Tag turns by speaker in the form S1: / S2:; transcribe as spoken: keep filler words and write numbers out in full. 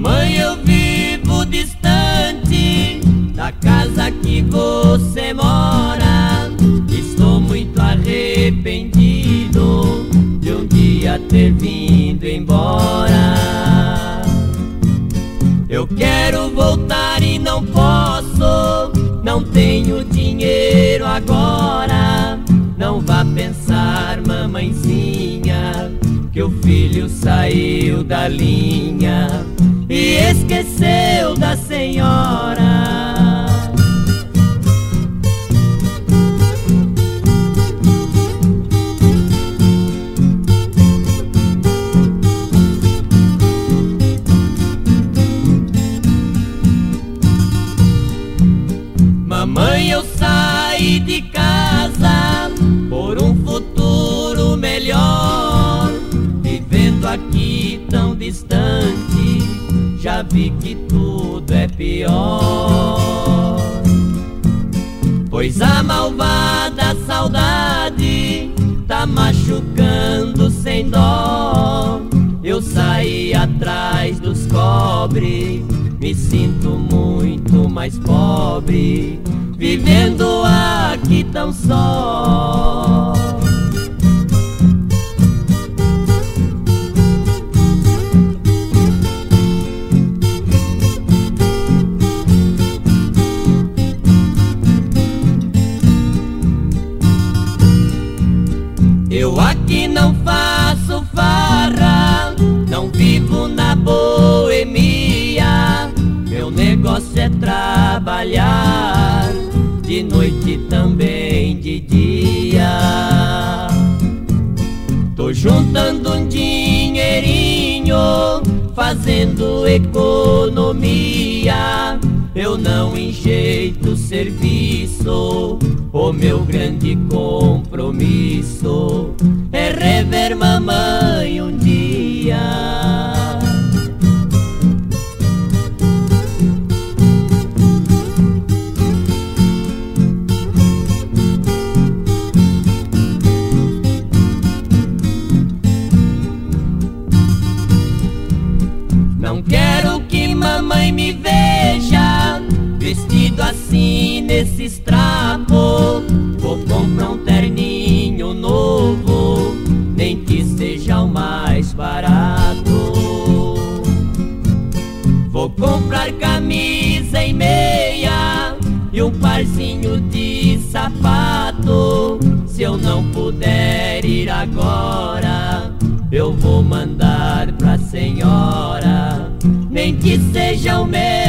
S1: Mamãe, eu vivo distante da casa que você mora. Estou muito arrependido de um dia ter vindo embora. Eu quero voltar e não posso, não tenho dinheiro agora. Não vá pensar, mamãezinha, que o filho saiu da linha e esqueceu da senhora. Mamãe, eu saí de casa por um futuro melhor. Vivendo aqui tão distante, já vi que tudo é pior. Pois a malvada saudade tá machucando sem dó. Eu saí atrás dos cobre, me sinto muito mais pobre, vivendo aqui tão só. Eu aqui não faço farra, não vivo na boemia. Meu negócio é trabalhar, de noite e também de dia. Tô juntando um dinheirinho, fazendo economia. Eu não enjeito serviço, o meu grande compromisso é rever mamãe um dia. Não quero que mamãe me veja vestido assim nesses trapos. Vou comprar um terninho novo, nem que seja o mais barato. Vou comprar camisa e meia e um parzinho de sapato. Se eu não puder ir agora, eu vou mandar pra senhora, nem que seja o meu